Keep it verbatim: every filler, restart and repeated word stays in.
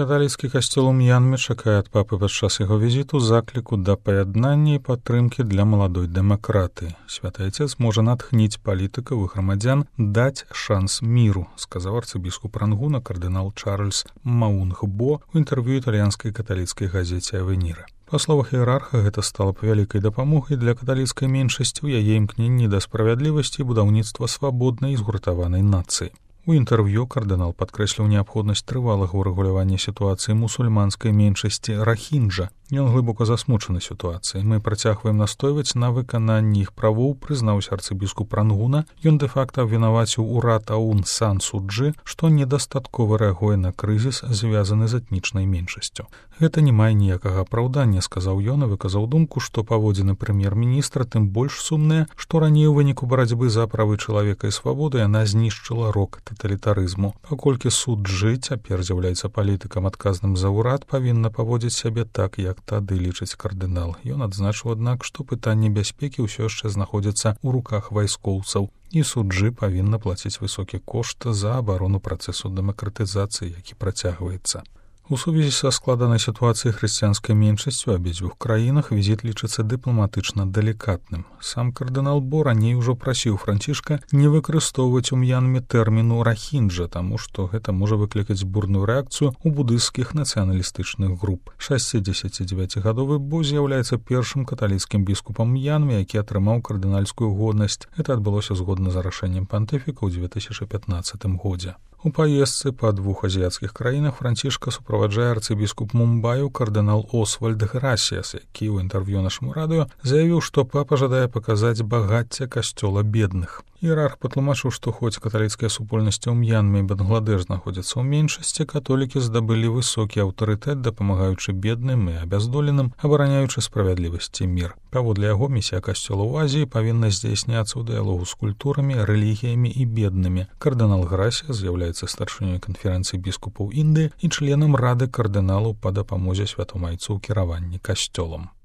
Каталіцкі касцёл у М'янме чакае ад папы падчас яго візіту закліку да паяднання і падтрымкі для маладой дэмакратыі. Святы Айцец можа натхніць палітыкаў і грамадзян даць шанс міру, сказаў арцыбіскуп Рангуна кардынал Чарльз Маунгбо ў інтэрв'ю італьянскай каталіцкай газеце «Авеніра». Па словах іерарха, гэта стала б вялікай дапамогай для каталіцкай меншасці ў яе імкненні да справядлівасці і будаўніцтва свабоднай і згуртаванай нацыі. У інтэрв'ю кардынал падкрэсліў неабходнасць трывалага ўрэгулявання сітуацыі мусульманскай меншасці рахінджа. Ён глыбока засмучаны сітуацыяй. Мы працягваем настойваць на выкананні іх правоў, прызнаўся арцыбіскуп Рангуна. Ён дэ-факта абвінаваціў урад Аун Сан Су Чжы, што недастаткова рэагуе на крызіс, звязаны з этнічнай меншасцю. Гэта не мае ніякага апраўдання, сказаў ён і выказаў думку, што паводзіны прэм'ер-міністра тым больш сумныя, што раней у выніку барацьбы за правы чалавека і свабоды яна знішчыла рок таталітарызму. Паколькі суд Чжы цяпер з'яўляецца палітыкам адказным за ўрад, павінна паводзіць сябе так, як тады лічыць кардынал. Ён адзначыў, аднак, што пытанне бяспекі ўсё яшчэ знаходзіцца ў руках вайскоўцаў, і суд Чжы павінна плаціць высокі кошт за абарону працэсу дэмакратызацыі, які працягваецца. У сувязі са складанай сітуацыяй хрысціянскай меншасцю ў абедзвюх краінах візіт лічыцца дыпламатычна далікатным. Сам кардынал Бо раней ужо прасіў Францішка не выкарыстоўваць у М'янме тэрміну рахінджа, таму што гэта можа выклікаць бурную рэакцыю ў будысцкіх нацыяналістычных груп. шасцідзесяцідзевяцігадовы Бо з'яўляецца першым каталіцкім біскупам М'янме, які атрымаў кардынальскую годнасць. Гэта адбылося згодна з рашэннем пантыфіка ў дзве тысячы пятнаццатым годзе. У паездцы па двух азіяцкіх краінах Францішка суправаджае арцыбіскуп Мумбаю кардынал Освальд Грасіяс, які ў інтэрв'ю нашаму радыё заявіў, што папа жадае паказаць багацце касцёла бедных. Іерарх патлумачыў, што хоць каталіцкая супольнасць у М'янме і Бангладэш знаходзяцца ў меншасці, католікі здабылі высокі аўтарытэт, дапамагаючы бедным і абяздоленым, абараняючы справядлівасць і мір. Паводле яго, місія касцёла ў Азіі павінна здзяйсняцца ў дыялогу з культурамі, рэлігіямі і беднымі. Кардынал Грасіяс з'яўляецца старшынёй канферэнцыі біскупаў Індыі і членам рады кардыналаў па дапамозе святому Айцу ў кіраванні касцёлам.